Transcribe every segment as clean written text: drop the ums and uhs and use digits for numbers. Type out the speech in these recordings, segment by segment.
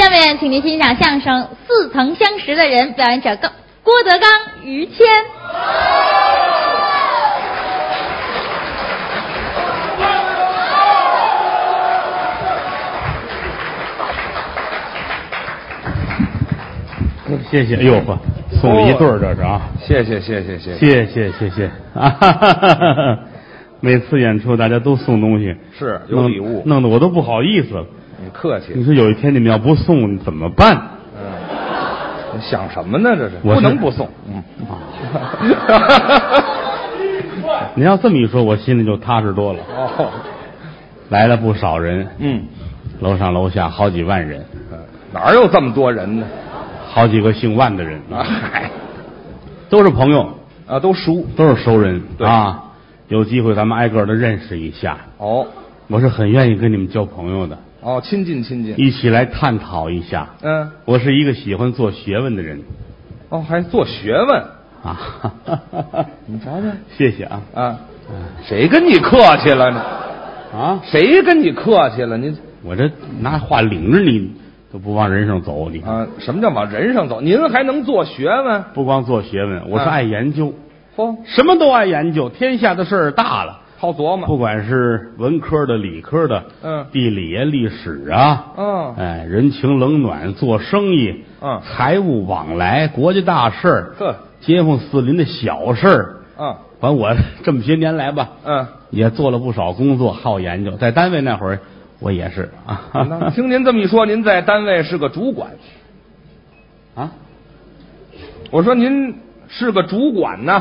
下面，请您欣赏相声《似曾相识的人》，表演者郭德纲、于谦。 谢谢，哎呦呵，送了一对儿，这是啊， 谢谢啊！每次演出大家都送东西， 是有礼物， 弄得我都不好意思了。 你客气。 你说有一天你们要不送怎么办？ 你想什么呢？这是不能不送。 你要这么一说，我心里就踏实多了。 哦， 来了不少人，楼上楼下好几万人， 哪有这么多人呢？ 好几个姓万的人啊，嗨， 都是朋友啊，都熟， 都是熟人啊。 有机会咱们挨个的认识一下。 哦，我是很愿意跟你们交朋友的。 哦，亲近， 一起来探讨一下。我是一个喜欢做学问的人。 哦，还做学问啊？ 你瞧瞧， 谢谢啊。 谁跟你客气了呢？ 啊？ 谁跟你客气了？您我这拿话领着你。都不往人上走，你看什么叫往人上走？您还能做学问？ 不光做学问，我是爱研究， 什么都爱研究。天下的事儿大了， 好琢磨。 不管是文科的、理科的，地理啊、历史啊，人情冷暖、做生意，财务往来、国家大事儿，街坊四邻的小事儿，反正我这么些年来吧，也做了不少工作，好研究。在单位那会儿。我也是啊， 听您这么一说，您在单位是个主管啊？ 我说您是个主管呢？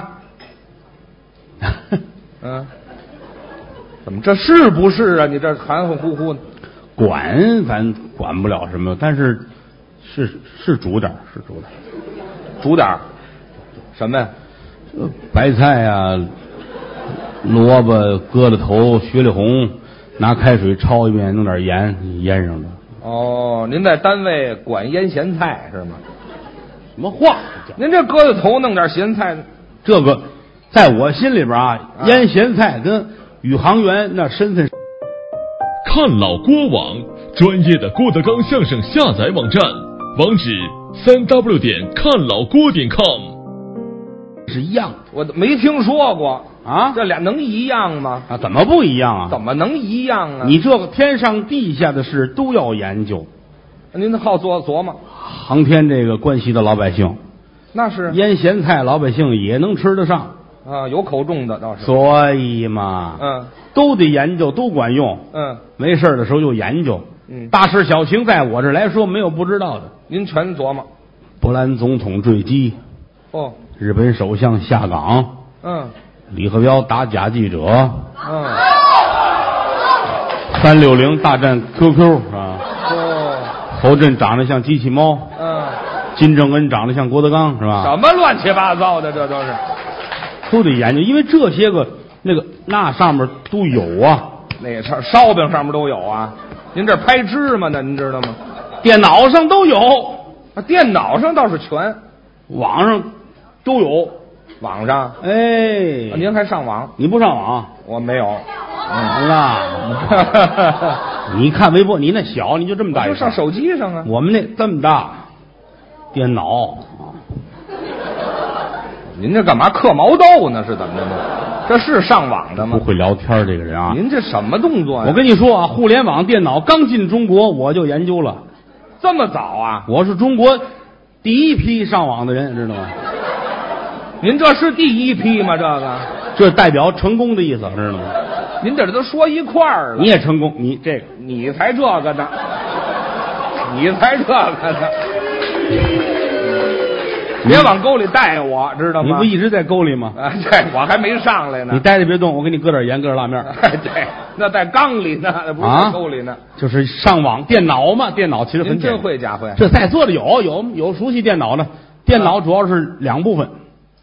怎么这是不是啊？你这含含糊糊的。 管咱管不了什么，但是是煮点， 煮点什么呀？ 白菜啊，萝卜疙瘩头，雪里红。拿开水焯一遍，弄点盐腌上的。 哦，您在单位管腌咸菜是吗？ 什么话？ 您这疙瘩头弄点咸菜， 这个在我心里边腌咸菜跟宇航员那身份。 看老郭网，专业的郭德纲相声下载网站，网址3w看老郭.com。 是一样的， 我没听说过。这俩能一样吗？ 怎么不一样啊？ 怎么能一样啊？ 你这个天上地下的事都要研究。 您好琢磨， 航天这个关系到老百姓， 那是腌咸菜，老百姓也能吃得上啊，有口重的倒是。 所以嘛，都得研究，都管用。没事的时候就研究。大事小情在我这来说没有不知道的。 您全琢磨。 波兰总统坠机。日本首相下岗。李鹤彪打假记者，360大战 QQ 啊，侯震长得像机器猫，金正恩长得像郭德纲是吧？ 什么乱七八糟的，这都得研究，因为这些个那上面都有啊， 那烧饼上面都有啊。您这拍芝麻呢，您知道吗？ 电脑上都有， 电脑上倒是全， 网上都有。 网上，您还上网？ 你不上网？ 我没有。 你看微博，你那小，你就这么大一个， 就上手机上啊。 我们那这么大，电脑。 您这干嘛嗑毛豆呢？是怎么着呢？这是上网的吗？ 不会聊天这个人啊！ 您这什么动作呀？ 我跟你说啊，互联网电脑刚进中国，我就研究了。 这么早啊？ 我是中国第一批上网的人，知道吗？ 您这是第一批吗？ 这代表成功的意思，知道吗？ 您这都说一块儿了。 你也成功，你才这个呢，你才这个呢。别往沟里带我，知道吗？ 你不一直在沟里吗？ 对，我还没上来呢。 你待着别动，我给你搁点盐，搁点辣面。 对，那在缸里呢，那不是在沟里呢。 就是上网电脑嘛，电脑其实很简单。 真会家会。 这在座的有熟悉电脑的，电脑主要是两部分。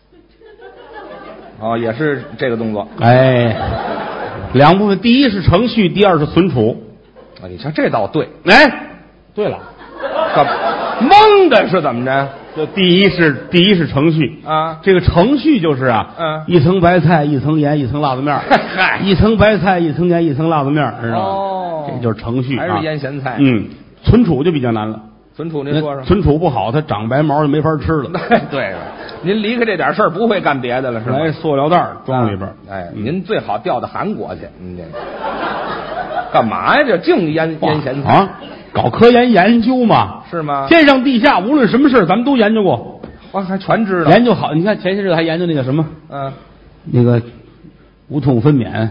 也是这个动作。 两部分，第一是程序，第二是存储。 你瞧这倒对。 对了， 蒙的是怎么着？ 这第一是程序啊， 这个程序就是一层白菜，一层盐，一层辣子面。一层白菜，一层盐，一层辣子面，知道吗？这就是程序。 还是腌咸菜。 存储就比较难了。 存储您说说。 存储不好，它长白毛就没法吃了。 对了，您离开这点事儿不会干别的了是吧？ 来塑料袋装里边。 哎，您最好调到韩国去。这干嘛呀？这净腌咸菜啊？搞科研究嘛？ 是吗？ 天上地下，无论什么事咱们都研究过。 我还全知道。 研究好，你看前些日子还研究那个什么，那个无痛分娩。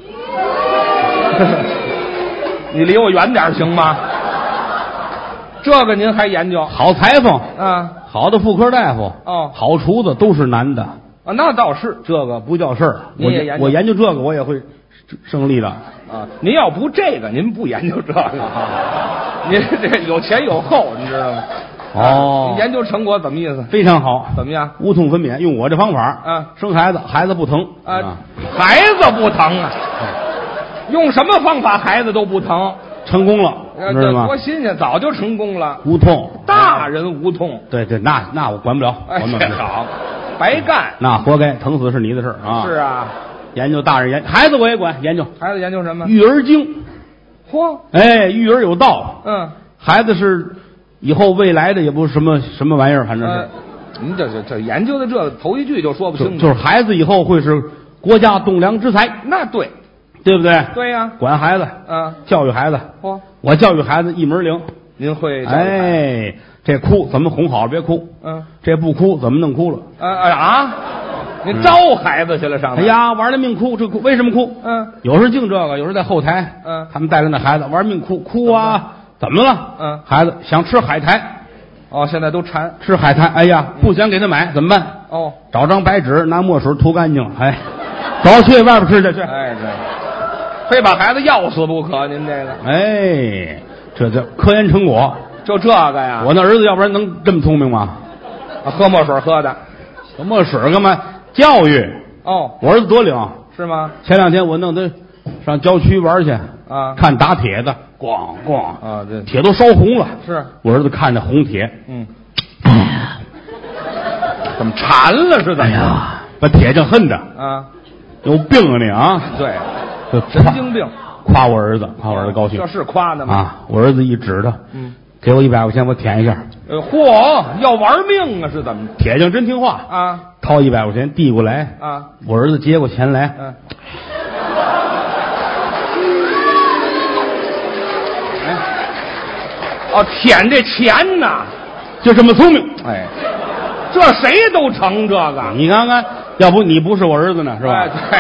你离我远点行吗？这个您还研究？ 好裁缝好的妇科大夫好厨子都是男的啊，那倒是， 这个不叫事儿。 我研究这个，我也会胜利的啊。您要不这个，您不研究这个，您这有前有后，你知道吗？ 哦， 研究成果怎么意思？ 非常好， 怎么样？ 无痛分娩，用我这方法生孩子，孩子不疼孩子不疼啊？用什么方法孩子都不疼？ 成功了，知道吗？ 多新鲜，早就成功了， 无痛， 大人无痛。 对，那我管不了，管不了。 好，白干， 那活该，疼死是你的事啊。 是啊， 研究大人孩子我也管研究， 孩子研究什么？ 育儿经。 嚯， 哎，育儿有道。孩子是以后未来的，也不是什么玩意儿，反正是。 您这研究的这头一句就说不清楚。 就是孩子以后会是国家栋梁之才。 那对。 对不对？ 对呀， 管孩子，教育孩子。我教育孩子一门灵。 您会？ 哎，这哭怎么哄好了？别哭。这不哭怎么弄哭了？ 您招孩子去了上？ 哎呀，玩了命哭，这哭为什么哭？有时净这个，有时在后台。他们带着那孩子玩命哭啊，怎么了？孩子想吃海苔。 现在都馋吃海苔。哎呀，不想给他买，怎么办？找张白纸，拿墨水涂干净。哎，走去外边吃去。 哎，对。非把孩子要死不可，您这个， 哎，这叫科研成果， 就这个呀。 我那儿子要不然能这么聪明吗？ 喝墨水喝的， 喝墨水干嘛？教育。我儿子多灵， 是吗？ 前2天我弄他上郊区玩去看打铁的，咣咣对， 铁都烧红了。 是我儿子看着红铁， 怎么馋了是怎么？哎呀，把铁匠恨的有病啊你啊！ 对。神经病， 夸我儿子高兴， 这是夸的吗？ 我儿子一指他，给我100块钱，我舔一下。 嚯，要玩命啊，是怎么？ 铁匠真听话掏100块钱递过来我儿子接过钱来， 舔这钱呐， 就这么聪明。 哎，这谁都成这个。 你看看，要不你不是我儿子呢，是吧？ 对。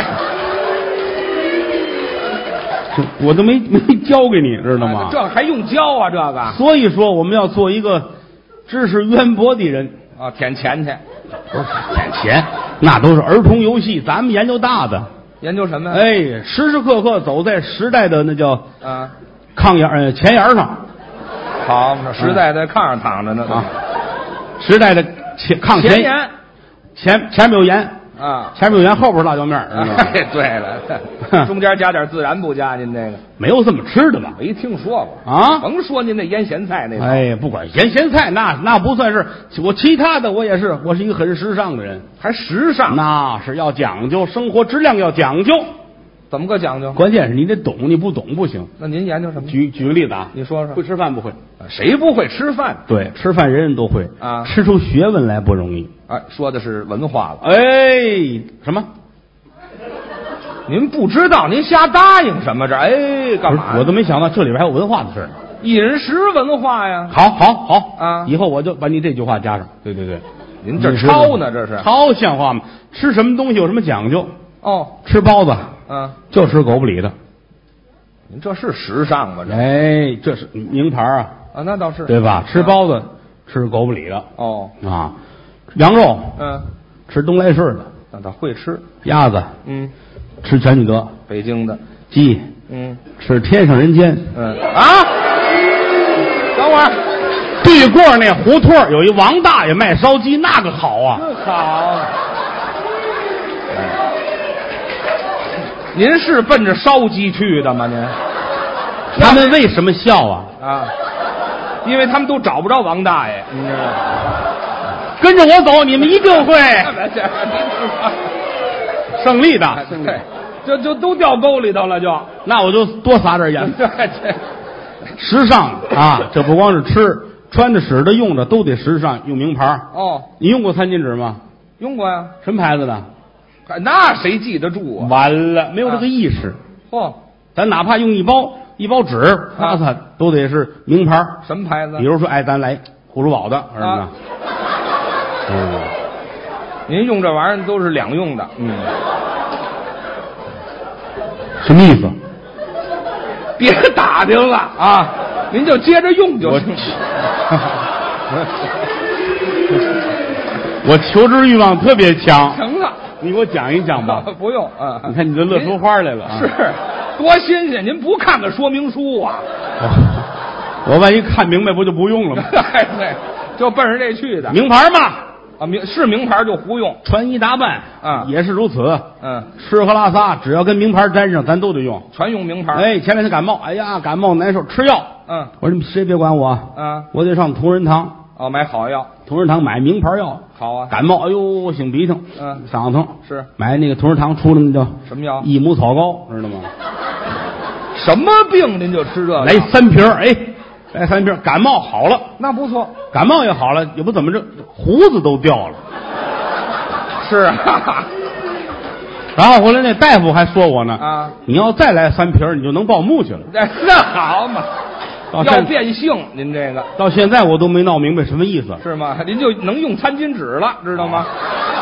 我都没教给你，知道吗？ 这还用教啊？这个， 所以说我们要做一个知识渊博的人舔钱去， 不是舔钱，那都是儿童游戏。咱们研究大的， 研究什么呀？ 哎，时时刻刻走在时代的那叫前沿上。 好，时代在炕上躺着呢时代的炕前沿， 前面有盐。前面有盐，后边是辣椒面。 哎，对了，中间加点孜然不加？您这个没有这么吃的吧？ 没听说过甭说您那腌咸菜那个。 哎，不管腌咸菜，那不算是我，其他的我也是，我是一个很时尚的人。 还时尚？ 那是要讲究，生活质量要讲究。 怎么个讲究？ 关键是你得懂，你不懂不行。 那您研究什么？ 举个例子你说说。 会吃饭不会？ 谁不会吃饭？ 对，吃饭人人都会吃出学问来不容易。 说的是文化了。 哎，什么？ 您不知道，您瞎答应什么？这干嘛？ 我都没想到这里边还有文化的事儿。 饮食文化呀。 好以后我就把你这句话加上。对， 您这抄呢？这是抄像话吗？吃什么东西有什么讲究？吃包子，就吃狗不理的。 您这是时尚吗？ 哎，这是名牌啊！ 那倒是， 对吧？吃包子，吃狗不理的。羊肉，吃东来顺的。 那他会吃鸭子，吃全聚德， 北京的鸡，吃天上人间。 等会儿， 对过那胡同有一王大爷卖烧鸡，那个好啊， 好。您是奔着烧鸡去的吗？您？ 他们为什么笑啊？ 因为他们都找不着王大爷。 跟着我走，你们一定会胜利的。 对，就都掉沟里头了，那我就多撒点盐。时尚这不光是吃， 穿的、使的、用的都得时尚，用名牌。 哦， 你用过餐巾纸吗？ 用过呀。 什么牌子的？ 那谁记得住啊？ 完了，没有这个意识。 嚯， 咱哪怕用一包纸擦擦，都得是名牌。 什么牌子？ 比如说，咱来护珠宝的，儿子。 您用这玩意儿都是两用的。 什么意思？ 别打听了啊，您就接着用就行。 我求知欲望特别强。 行了， 你给我讲一讲吧。 不用你看你都乐出花来了。 是，多新鲜！您不看看说明书啊？ 我万一看明白，不就不用了吗？ 对，就奔着这去的。 名牌嘛， 是名牌就胡用。 穿衣打扮也是如此。吃喝拉撒，只要跟名牌沾上，咱都得用， 全用名牌。 前两天感冒，感冒难受，吃药。我说谁别管我，我得上同仁堂。 买好药， 同仁堂买名牌药。 好啊， 感冒，擤鼻涕，嗓子疼， 是买那个同仁堂出的那叫什么药？ 益母草膏，知道吗？ 什么病您就吃这个？ 来3瓶，来3瓶，感冒好了， 那不错， 感冒也好了，也不怎么着，胡子都掉了。 是啊。 然后回来那大夫还说我呢，你要再来3瓶，你就能报幕去了。 那好嘛。要变性，您这个到现在我都没闹明白什么意思， 是吗？您就能用餐巾纸了，知道吗？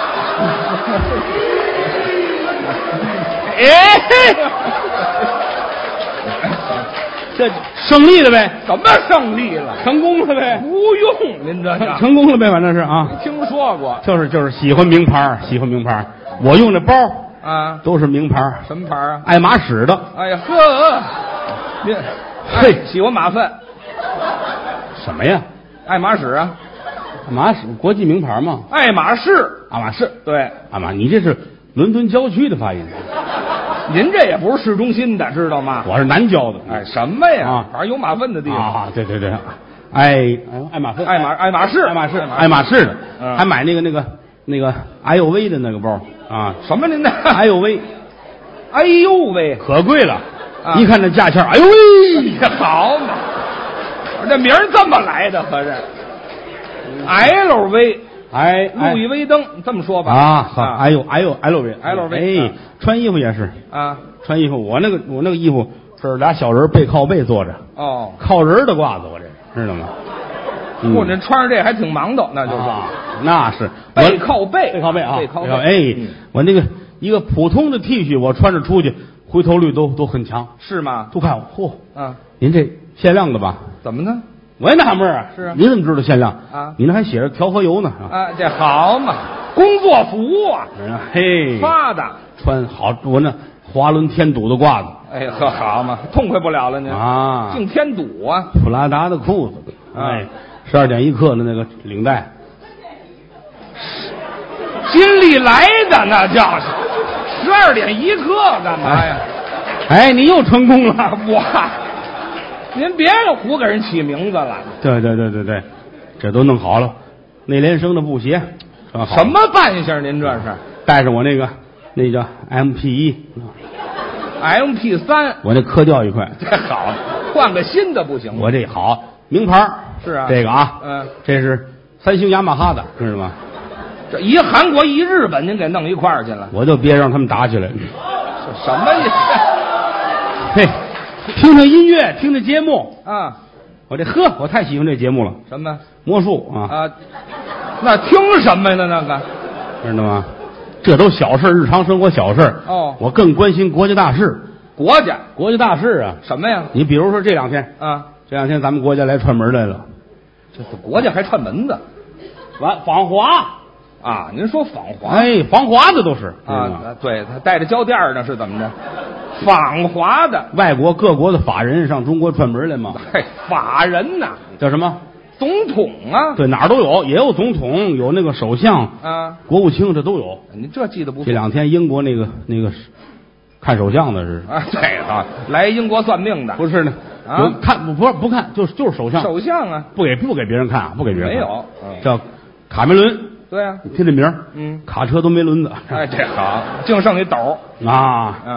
这胜利了呗？ 什么胜利了？ 成功了呗？ 不用您这成功了呗？反正是啊， 没听说过。 就是喜欢名牌，喜欢名牌。我用的包都是名牌。 什么牌啊？ 爱马仕的。 哎呀呵，您喜欢马粪？ 什么呀？ 爱马仕啊？ 爱马仕国际名牌嘛？ 爱马仕， 爱马仕， 对， 你这是伦敦郊区的发音。 您这也不是市中心的，知道吗？ 我是南郊的。 什么呀？反正有马粪的地方对，爱马仕， 爱马仕的，还买那个LV 的那个包啊？ 什么您的 LV？ 哎呦喂， 可贵了！一看这价钱，哎呦喂， 好嘛，这名儿这么来的，合着 LV， 路易威登，这么说吧LV， 穿衣服也是穿衣服，我那个衣服是俩小人背靠背坐着，靠人的褂子，我这知道吗？ 我这穿上这还挺忙的，那就是那是背靠背啊，我那个一个普通的 T 恤，我穿着出去，回头率都很强， 是吗？ 都看我，您这限量的吧？ 怎么呢？ 我也纳闷啊， 是啊， 你怎么知道限量啊？你那还写着调和油呢这好嘛，工作服啊，发的穿好，我那华伦天赌的褂子， 好嘛，痛快不了了您净天赌啊！ 普拉达的裤子，12点1克的那个领带， 金利来的那叫12点1克干嘛呀？ 你又成功了， 您别胡给人起名字了。 对，这都弄好了。内联升的布鞋， 什么扮相？您这是带上我那叫 MP1、MP3， 我那磕掉一块， 这好，换个新的不行吗？ 我这好名牌是啊， 这个这是3星雅马哈的，知道吗？ 这一韩国一日本，您给弄一块儿去了， 我就别让他们打起来。 什么意思？ 嘿。听听音乐，听听节目我太喜欢这节目了。 什么魔术那听什么呢？那个知道吗？这都小事，日常生活小事。我更关心国家大事。 国家大事啊？ 什么呀？ 你比如说这两天这两天咱们国家来串门来了。 这国家还串门子？ 访华您说访华？ 访华的都是对，他带着胶垫呢，是怎么着？访华的外国各国的法人上中国串门来吗？ 法人呐， 叫什么？ 总统啊？ 对，哪儿都有，也有总统，有那个首相国务卿，这都有。 你这记得不错？ 这两天英国那个看首相的是对来英国算命的不是呢看不看就是首相不给别人看不给别人看， 没有叫卡梅伦。 对啊， 你听这名卡车都没轮子。 这好，净剩一斗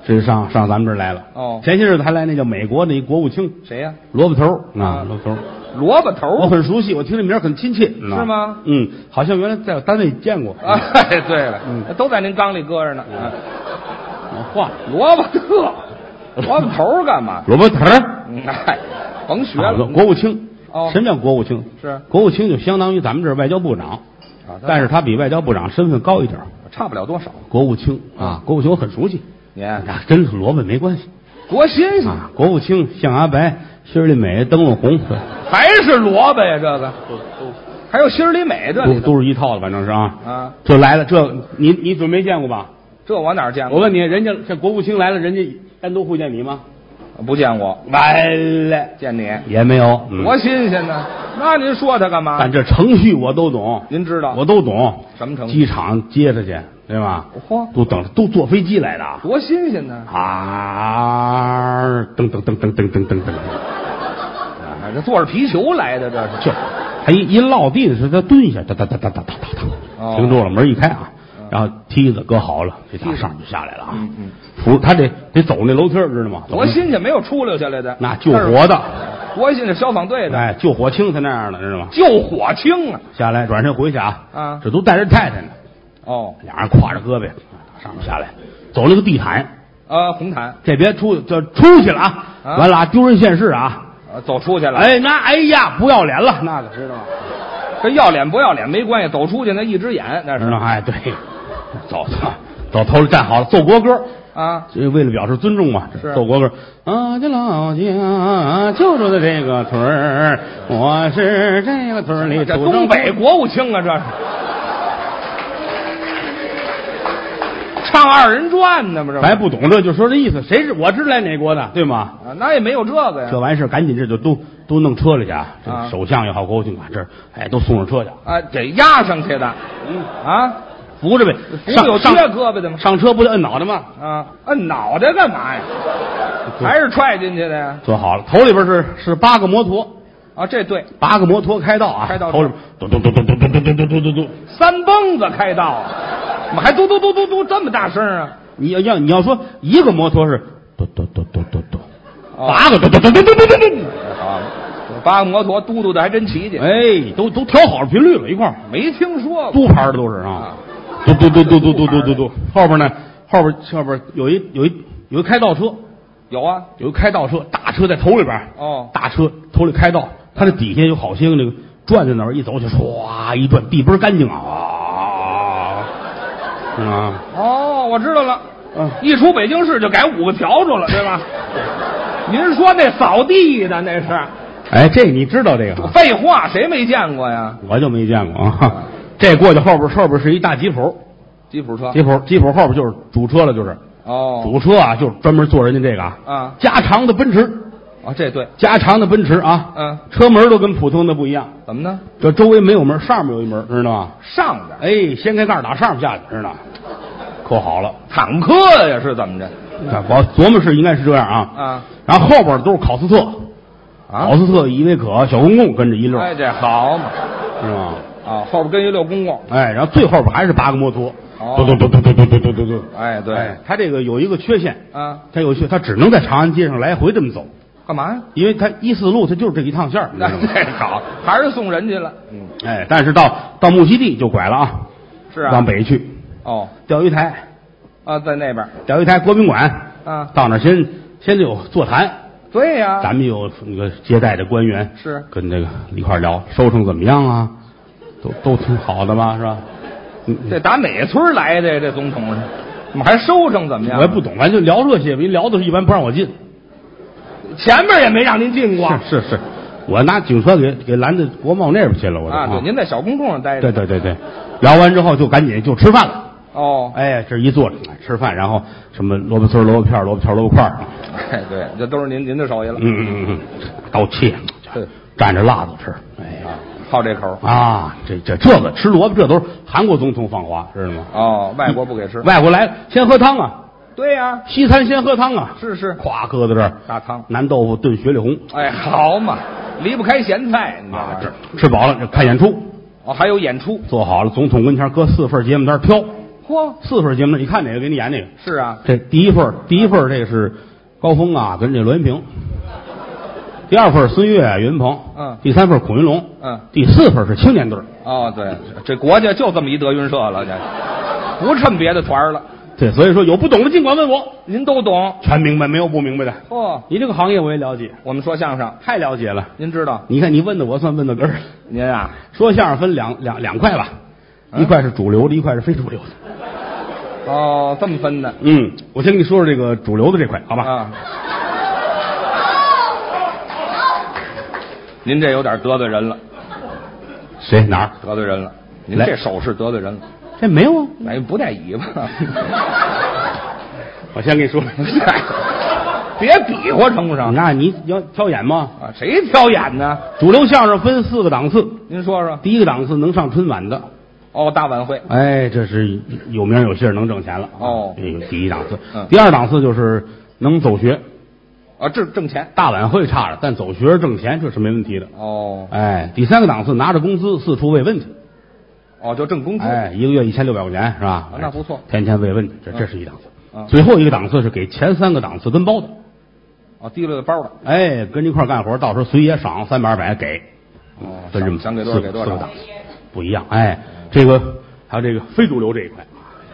这上咱们这儿来了。 哦， 前些日子还来那叫美国的一国务卿， 谁呀？ 萝卜头啊，萝卜头。 萝卜头， 我很熟悉，我听这名很亲切， 是吗？ 好像原来在我单位见过。 哎，对了，都在您缸里搁着呢。 话萝卜特，萝卜头干嘛？ 萝卜头。 哎，甭学了。 国务卿。 哦， 什么叫国务卿？ 是国务卿就相当于咱们这外交部长，但是他比外交部长身份高一点， 差不了多少。 国务卿啊，国务卿我很熟悉。 您真是萝卜没关系， 多新鲜！ 国务卿象牙白，心里美，灯笼红， 还是萝卜呀？这个还有心里美，这里都是一套的，反正是啊。 这来了，这你准没见过吧？ 这我哪见过？ 我问你，人家这国务卿来了，人家单独会见你吗？ 不见过。 完了， 见你也没有。 多新鲜呢！那您说他干嘛？ 但这程序我都懂， 您知道？ 我都懂。 什么程序？ 机场接他去，对吧？ 嚯， 都等着，都坐飞机来的， 多新鲜呢！ 噔噔噔噔噔噔噔噔， 这坐着皮球来的，这是。 就他一落地的时候，他蹲下，哒哒哒哒哒哒哒，停住了，门一开啊，然后梯子搁好了，这大上就下来了啊。扶他得走那楼梯，知道吗？ 多新鲜，没有出溜下来的。 那救火的， 多新鲜，消防队的。 哎，救火清他那样的，知道吗？ 救火清啊！ 下来转身回去啊。 啊， 这都带着太太呢。 哦，俩人挎着胳膊上面下来，走那个地毯。 红毯。 这别出去了啊！完了，丢人现世啊！ 走出去了。 哎，那哎呀，不要脸了，那个知道吗？ 跟要脸不要脸没关系，走出去那一只眼那是。 哎，对，走头里站好了，奏国歌啊， 这为了表示尊重嘛，奏国歌。这老家就住在这个村儿，我是这个村里。 这东北国务卿啊，这是唱二人转呢吗？这还不懂这就说这意思，谁是我知来哪国的，对吗？ 那也没有这个呀。 这完事赶紧这就都弄车里去啊！这首相也好，国务卿啊，这都送上车去啊，得压上去的。 扶着呗， 不有缺胳膊的吗？ 上车不得摁脑袋吗？ 摁脑袋干嘛呀？还是踹进去的呀？ 坐好了，头里边是8个摩托啊，这对 ，8个摩托开道啊， 开道头里边嘟嘟嘟嘟嘟嘟嘟嘟嘟嘟嘟， 三蹦子开道，怎么还嘟嘟嘟嘟嘟这么大声啊？ 你要说一个摩托是嘟嘟嘟嘟嘟嘟，8个嘟嘟嘟嘟嘟嘟嘟啊，8个摩托嘟嘟的还真齐去， 哎，都调好了频率了，一块没听说过， 嘟牌的都是啊，嘟嘟嘟嘟嘟嘟嘟嘟嘟，后边呢，后边有一开道车。 有啊， 有开道车，大车在头里边。大车头里开道，它这底下有好些个那个转在那儿，一走就唰一转，地倍儿干净啊！ 我知道了。一出北京市就改5个笤帚了，对吧？您说那扫地的那是？ 哎，这你知道这个？ 废话，谁没见过呀？ 我就没见过啊。这过去后边是一大吉普， 吉普车， 吉普后边就是主车了，就是。主车啊，就是专门坐人家这个啊，加长的奔驰这对， 加长的奔驰啊，车门都跟普通的不一样， 怎么呢？ 这周围没有门，上面有一门，知道吗？ 上边， 哎，掀开盖打上面下去，知道吗？扣好了， 坦克呀，是怎么着？ 我琢磨是应该是这样啊，然后后边都是考斯特，考斯特、依维柯、小公共跟着一溜， 哎，这好嘛， 是吧？ 后边跟一溜公共， 哎，然后最后边还是8个摩托。嘟嘟嘟嘟嘟嘟嘟嘟嘟！ 哎，对， 它这个有一个缺陷啊， 它只能在长安街上来回这么走， 干嘛呀？ 因为它14路它就是这一趟线。 那这好，还是送人去了。 哎，但是到木樨地就拐了啊， 是啊， 往北去。钓鱼台啊，在那边钓鱼台国宾馆啊， 到那先得有座谈。 对呀， 咱们有那个接待的官员是跟这个一块聊，收成怎么样啊？都挺好的吧，是吧？ 这打哪村来的呀？这总统怎么还收成怎么样？ 我也不懂，反正就聊这些。您聊的是一般不让我进， 前面也没让您进过。 是，我拿警车给拦到国贸那边去了。 对，您在小公共上待着。 对，聊完之后就赶紧就吃饭了。哎，这一坐吃饭，然后什么萝卜丝、萝卜片、萝卜条、萝卜块哎，对，这都是您的手艺了。 刀切，蘸着辣子吃。哎呀。 好这口啊！这个吃萝卜，这都是韩国总统放话，知道吗？ 外国不给吃， 外国来了先喝汤啊！ 对呀， 西餐先喝汤啊！ 是， 咵搁在这儿大汤， 南豆腐炖雪里红。 哎，好嘛，离不开咸菜，你知道吗？ 这吃饱了，这看演出。 还有演出， 做好了，总统跟前搁4份节目单挑。 嚯 ，4份节目，你看哪个给你演哪个？ 是啊， 这第一份这是高峰啊，跟这栾云平。第2份孙越、岳云鹏，第3份孔云龙，第4份是青年队。 哦，对，这国家就这么一德云社了，这不趁别的团了。 对，所以说有不懂的尽管问我， 您都懂， 全明白，没有不明白的。 哦， 你这个行业我也了解， 我们说相声太了解了。 您知道？ 你看你问的我算问到根儿。 您啊， 说相声分两块吧，一块是主流的，一块是非主流的。 哦，这么分的。 我先跟你说说这个主流的这块，好吧？ 啊。您这有点得罪人了。 谁哪儿得罪人了？您这手势得罪人了。 这没有啊， 哎，不带尾巴。 我先跟你说， 别比划成不成？ 那你要挑演吗？ 啊，谁挑演呢？ 主流相声分4个档次， 您说说。 第1个档次能上春晚的， 哦，大晚会。 哎，这是有名有姓，能挣钱了。 哦， 第1档次。第2档次就是能走学。 啊，这挣钱， 大晚会差了，但走学挣钱这是没问题的。 哦， 哎，第3个档次拿着工资四处慰问去。 哦，就挣工资。 哎，1个月1600块钱是吧？ 那不错， 天天慰问，这是一档次。最后一个档次是给前3个档次跟包的。 哦，提了个包的。 哎，跟一块干活，到时候随也赏300、200给。 哦， 分这么想给多少给多少， 档次不一样。哎，这个还有这个非主流这一块。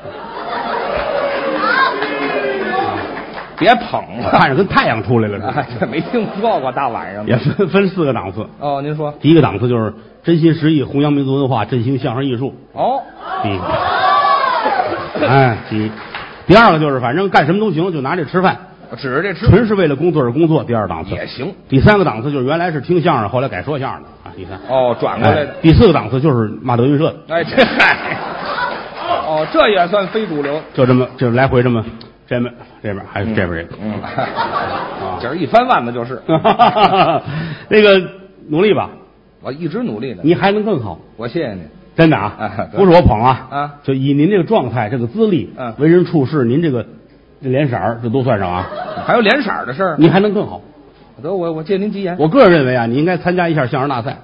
别捧了， 看着跟太阳出来了。 这没听说过，大晚上也分4个档次。 哦，您说。 第1个档次就是真心实意弘扬民族文化，振兴相声艺术。 哦， 第1个。哎，第2个就是反正干什么都行，就拿这吃饭， 指着这吃， 纯是为了工作而工作。第2档次也行。 第3个档次就是原来是听相声，后来改说相声的啊。第3 哦，转过来的。 第4个档次就是骂德云社的。 哎，这嗨，哦，这也算非主流。 就来回这边还是这边这个， 今儿一翻腕子就是。 那个努力吧， 我一直努力的， 你还能更好。 我谢谢你， 真的啊，不是我捧啊， 就以您这个状态、这个资历、为人处事，您这脸色儿，这都算上啊。 还有脸色儿的事儿， 你还能更好。 得我借您吉言。 我个人认为啊，你应该参加一下相声大赛。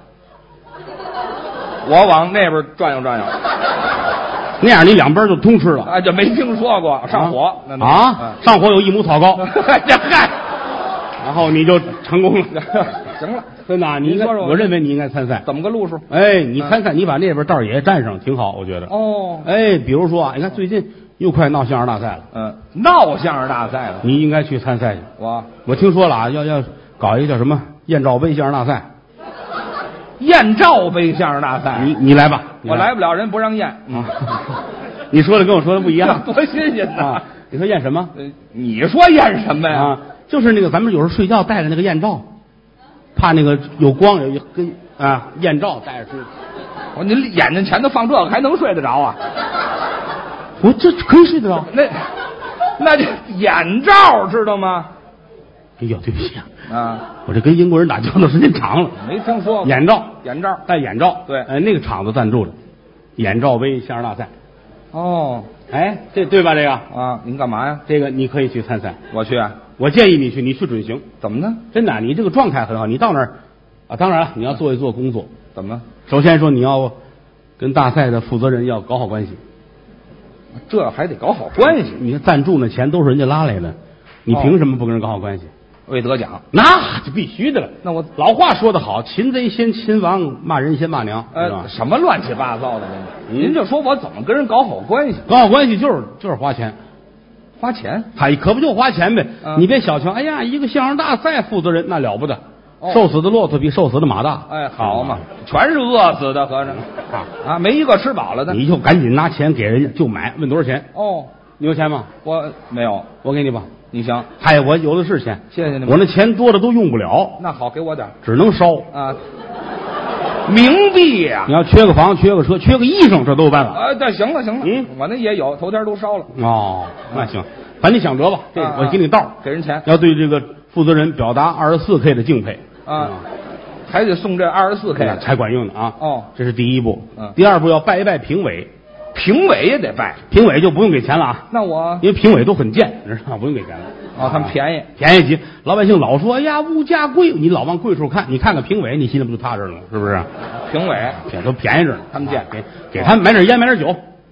我往那边转悠转悠。 那样你2边就通吃了。 哎，这没听说过上火上火有1亩草膏。 这嗨， 然后你就成功了。 行了， 真的啊，你应该，我认为你应该参赛。 怎么个路数？ 哎，你参赛，你把那边道也占上，挺好，我觉得。 哦， 哎，比如说啊，你看最近又快闹相声大赛了。 闹相声大赛了， 你应该去参赛去。我听说了啊，要搞一个叫什么燕赵杯相声大赛。 燕赵杯相声大赛， 你来吧。 我来不了，人不让验。 你说的跟我说的不一样， 多新鲜呐！ 你说验什么？ 你说验什么呀？ 就是那个咱们有时候睡觉戴着那个燕罩，怕那个有光有跟燕罩戴着睡。 您眼睛前头放这个还能睡得着啊？ 我这可以睡得着。 那这眼罩知道吗？ 哎呦，对不起我这跟英国人打交道时间长了， 没听说过。 眼罩戴眼罩， 对， 那个厂子赞助的，眼罩杯相声大赛。 哦， 哎，这对吧？这个您干嘛呀？ 这个你可以去参赛。 我去啊！ 我建议你去准行。 怎么呢？ 真的，你这个状态很好，你到那儿当然了，你要做一做工作。 怎么？ 首先说你要跟大赛的负责人要搞好关系。 这还得搞好关系。 你看赞助那钱都是人家拉来的，你凭什么不跟人搞好关系？ 为得奖， 那就必须的了。 那我老话说得好，擒贼先擒王，骂人先骂娘， 什么乱七八糟的您就说我怎么跟人搞好关系？ 搞好关系就是花钱， 花钱， 可不就花钱呗？你别小瞧，哎呀，一个相声大赛负责人那了不得，瘦死的骆驼比瘦死的马大。 哎，好嘛，全是饿死的，合着没一个吃饱了的。 你就赶紧拿钱给人家就买，问多少钱？你有钱吗？ 我没有， 我给你吧。 你行？ 嗨，我有的是钱， 谢谢你们。 我那钱多的都用不了。 那好，给我点， 只能烧冥币呀！ 你要缺个房、缺个车、缺个衣裳，这都有办法。 这行了，我那也有，头天都烧了。 那行，反正你想辙吧。这我给你道， 给人钱。 要对这个负责人表达24K 的敬佩还得送这24K 才管用的这是第一步。第二步要拜一拜评委。 评委也得拜， 评委就不用给钱了那我因为评委都很贱，知道吗？不用给钱了。 他们便宜极。老百姓老说哎呀物价贵，你老往贵处看，你看看评委，你心里不就踏实了吗？是不是？ 评委都便宜着呢， 他们贱， 给他们买点烟买点酒。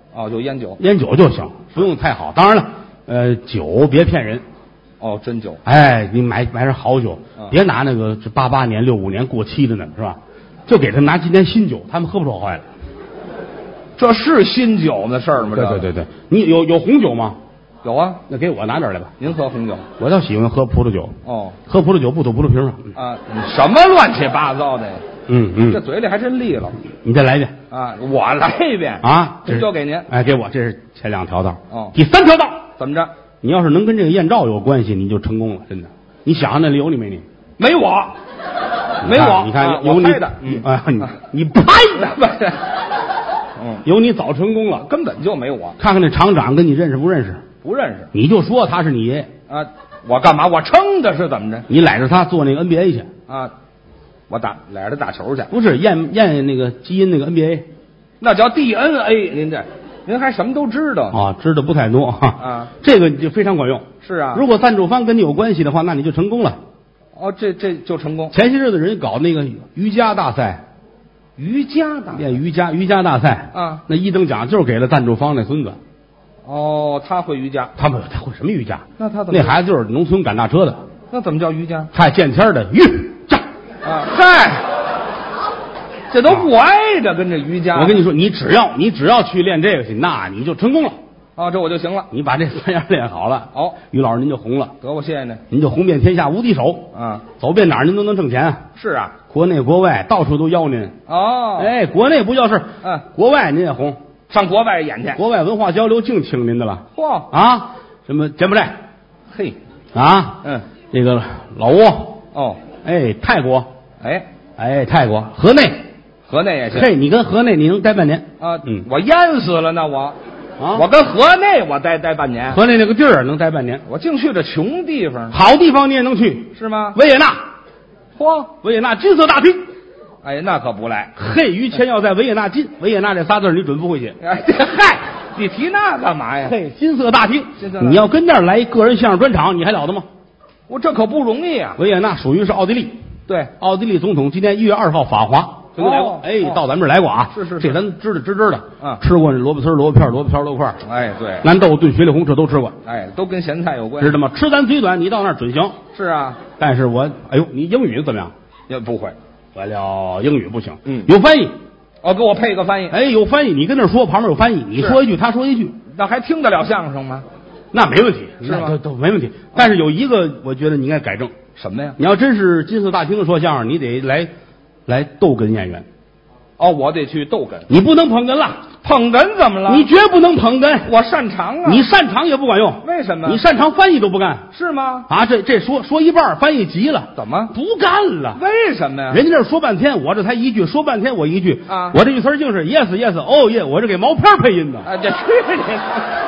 哦，就烟酒， 烟酒就行，不用太好。当然了，酒别骗人。 哦，真酒。 哎，你买点好酒，别拿那个88年、65年过期的呢，是吧？就给他们拿今年新酒，他们喝不着坏了。 这是新酒的事儿吗？ 对，你有红酒吗？ 有啊， 那给我拿点来吧。 您喝红酒？ 我倒喜欢喝葡萄酒。 哦， 喝葡萄酒不走葡萄瓶上。 啊，什么乱七八糟的？这嘴里还真利了。 你再来一遍啊！我来一遍啊！ 这交给您。 哎，给我，这是前2条道。 哦， 第3条道怎么着？ 你要是能跟这个艳照有关系，你就成功了，真的。你想想那里有你没你？ 没我，没我。 你看有你的， 你拍的，有你早成功了， 根本就没我。 看看那厂长跟你认识不认识？ 不认识。 你就说他是你爷啊！我干嘛？我称的是怎么着？ 你揽着他做那个 NBA 去啊！我揽着他打球去。 不是验那个基因那个 NBA， 那叫 DNA。您还什么都知道啊？知道不太多啊。 这个就非常管用。 是啊。 如果赞助方跟你有关系的话，那你就成功了。 哦，这就成功。 前些日子人搞那个瑜伽大赛。练瑜伽大赛啊， 那1等奖就是给了赞助方那孙子。 哦，他会瑜伽？ 他会什么瑜伽？ 那他怎么？ 那孩子就是农村赶大车的。 那怎么叫瑜伽？ 太见天的瑜伽啊！嗨，这都不挨着跟这瑜伽。 我跟你说，你只要去练这个去，那你就成功了。 啊，这我就行了。 你把这3样练好了， 哦， 于老师您就红了。 得，我谢谢您。 您就红遍天下无敌手啊！ 走遍哪儿您都能挣钱。 是啊， 国内国外到处都邀您。 哦， 哎，国内不叫事，国外您也红， 上国外演去， 国外文化交流净请您的了。 嚯啊，什么柬埔寨， 嘿， 啊，这个老挝， 哦， 哎，泰国， 哎， 泰国，河内也行。 嘿，你跟河内你能待半年啊？我淹死了，那我。 啊！ 我跟河内我待半年， 河内那个地儿能待半年。 我净去这穷地方， 好地方你也能去， 是吗？ 维也纳， 嚯， 维也纳金色大厅。 哎，那可不赖。 嘿，于谦要在维也纳进，维也纳这仨字你准不会写。 哎，嗨，你提那干嘛呀？ 嘿，金色大厅，你要跟那儿来个人相声专场，你还了得吗？ 我这可不容易啊。 维也纳属于是奥地利， 对， 奥地利总统今年1月2号访华。来过，哎，到咱们这儿来过啊！ 是， 这咱知道的， 啊， 吃过那萝卜丝、萝卜片、萝卜条、萝卜块， 哎，对， 南豆炖雪里红，这都吃过， 哎，都跟咸菜有关， 知道吗？吃咱嘴短，你到那儿准行。 是啊， 但是哎呦，你英语怎么样？ 也不会， 完了，英语不行， 有翻译， 给我配个翻译， 哎，有翻译，你跟那说，旁边有翻译，你说一句，他说一句， 那还听得了相声吗？ 那没问题， 是吗？ 都没问题。但是有一个，我觉得你应该改正， 什么呀？ 你要真是金色大厅说相声，你得来逗哏演员。 哦，我得去逗哏， 你不能捧哏了。 捧哏怎么了？ 你绝不能捧哏， 我擅长啊。 你擅长也不管用， 为什么？ 你擅长翻译都不干， 是吗？ 啊，这说一半，翻译急了， 怎么不干了？ 为什么呀？ 人家这说半天，我这才一句，说半天我一句啊， 我这句词儿竟是 yes yes oh yeah，我是给毛片配音的。 啊，这去你！